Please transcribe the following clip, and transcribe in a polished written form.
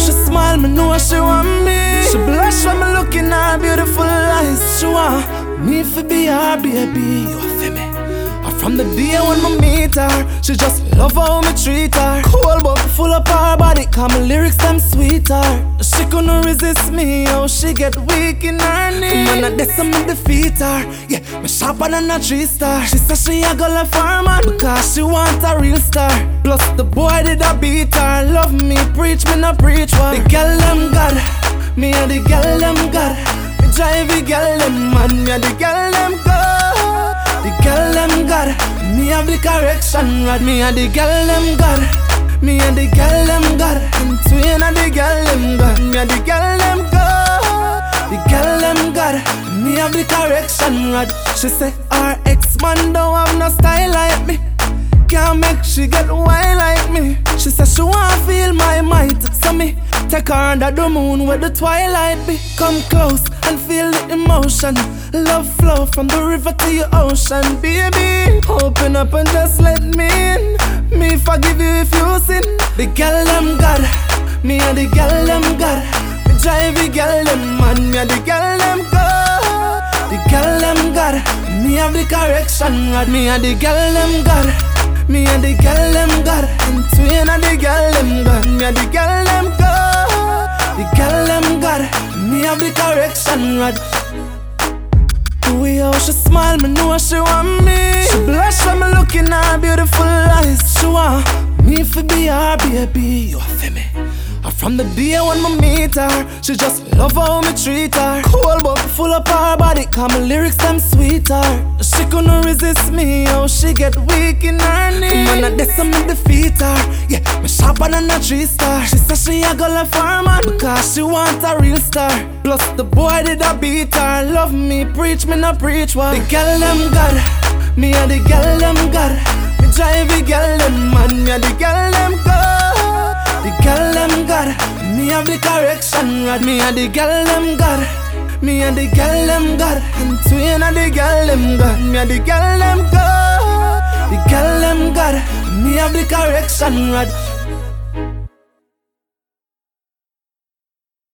she smile, me know she want me. She blush when me look in her beautiful eyes. She want me to be her baby, you feel me? From the day when me meet her, she just love how me treat her. Cool but full of her body, cause my lyrics them sweeter. She couldn't resist me, how she get weak in her knees. Man, I guess me defeat her. Yeah, me sharper than a 3-star. She said she a go left her man because she want a real star. Plus the boy did a beat her. Love me, preach me no preach what. The girl them God, me and the girl them God. Me drive the girl them man, me and the girl them God. The girl them God, me have the correction rod. Me and the girl them God, me and the girl them God. And twin and the girl them God, me and the girl them God. The girl them God, me have the correction rod. She say her ex-man don't have no style like me. Can't make she get wild like me. She said she wanna feel my might. So me take her under the moon where the twilight be. Come close and feel the emotion. Love flow from the river to your ocean. Baby, open up and just let me in. Me forgive you if you sin. The girl them God, me and the girl them God. Me drive the girl them man, me and the girl them God. The girl them God, me have the correction rod. Me and the girl them God, me and the girl them God. And twin and the girl them God, me and the girl them God. The girl them God, me have the correction rod. The way how she smile, me know she want me. She blush when me look in her beautiful eyes. She want me to be her baby, you feel me? From the day when me meet her, she just love how me treat her. Cool but full of her body, cause my lyrics them sweeter. She couldn't resist me, how she get weak in her knees. Man, I guess me defeat her. Yeah, me sharper than a 3-star. She said she a go left her man because she want a real star. Plus the boy did a beat her. Love me, preach me no preach what. The girl them God, me and the girl them God. Me drive the girl them man, me and the girl them God. The girl them God, me have the correction rod. Me and the girl them God, me and the girl them God. And twin and the girl them God, me and the girl them God. The girl them God, me have the correction rod.